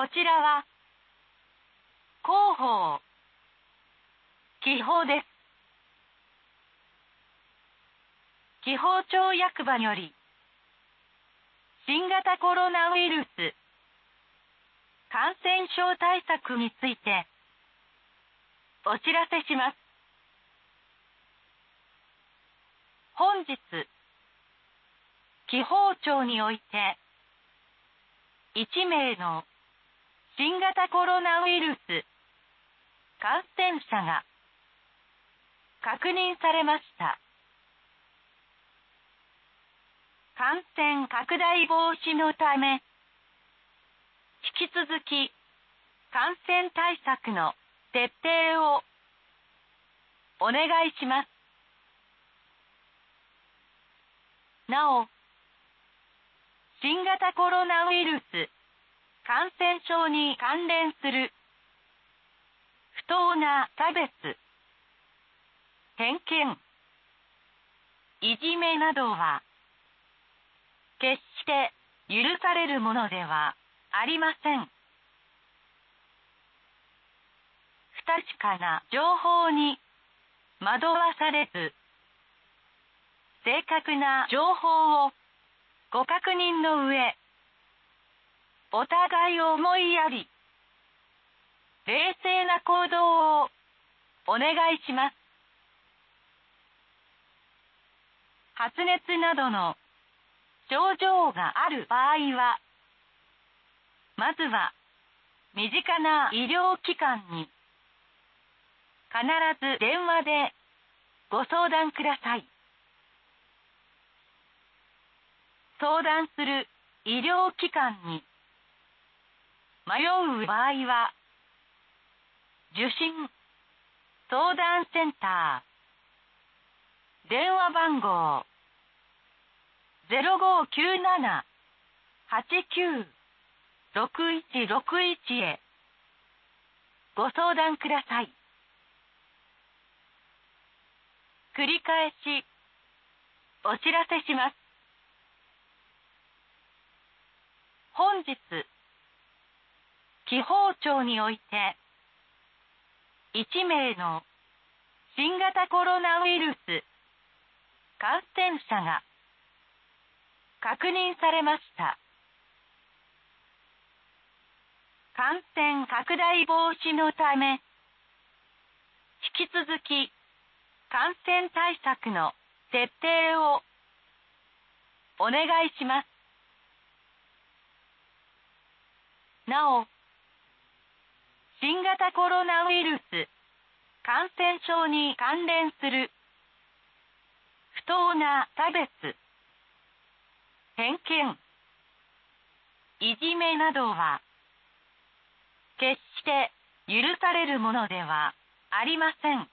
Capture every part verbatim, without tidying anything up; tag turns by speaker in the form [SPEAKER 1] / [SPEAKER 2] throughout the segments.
[SPEAKER 1] こちらは広報記法です。紀宝町役場より新型コロナウイルス感染症対策についてお知らせします。本日、紀宝町においていちめいの新型コロナウイルス感染者が確認されました。感染拡大防止のため、引き続き感染対策の徹底をお願いします。なお、新型コロナウイルス感染症に関連する不当な差別、偏見、いじめなどは決して許されるものではありません。不確かな情報に惑わされず、正確な情報をご確認の上、お互いを思いやり、冷静な行動をお願いします。発熱などの症状がある場合は、まずは身近な医療機関に必ず電話でご相談ください。相談する医療機関に迷う場合は、受診相談センター電話番号 ゼロごーきゅうなな はちきゅう ろくいちろくいち へご相談ください。繰り返しお知らせします。本日、紀宝町においていちめいの新型コロナウイルス感染者が確認されました。感染拡大防止のため、引き続き感染対策の徹底をお願いします。なお、新型コロナウイルス感染症に関連する不当な差別、偏見、いじめなどは決して許されるものではありません。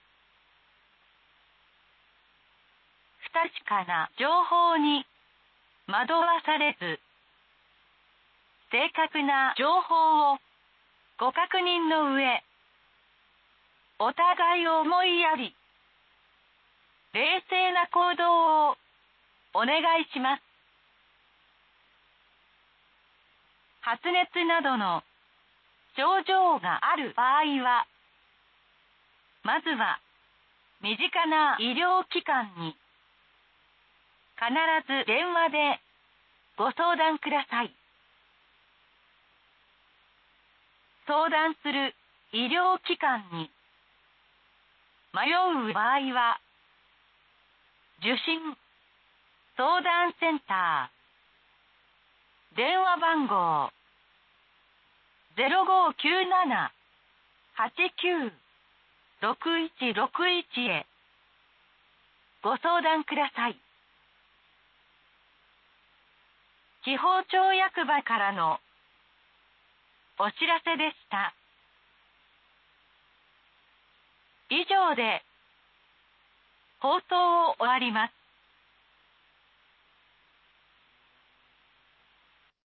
[SPEAKER 1] 不確かな情報に惑わされず、正確な情報をご確認の上、お互いを思いやり、冷静な行動をお願いします。発熱などの症状がある場合は、まずは身近な医療機関に必ず電話でご相談ください。相談する医療機関に迷う場合は、受診相談センター電話番号 ゼロごーきゅうなな はちきゅう ろくいちろくいち へご相談ください。紀宝町役場からのお知らせでした。以上で放送を終わります。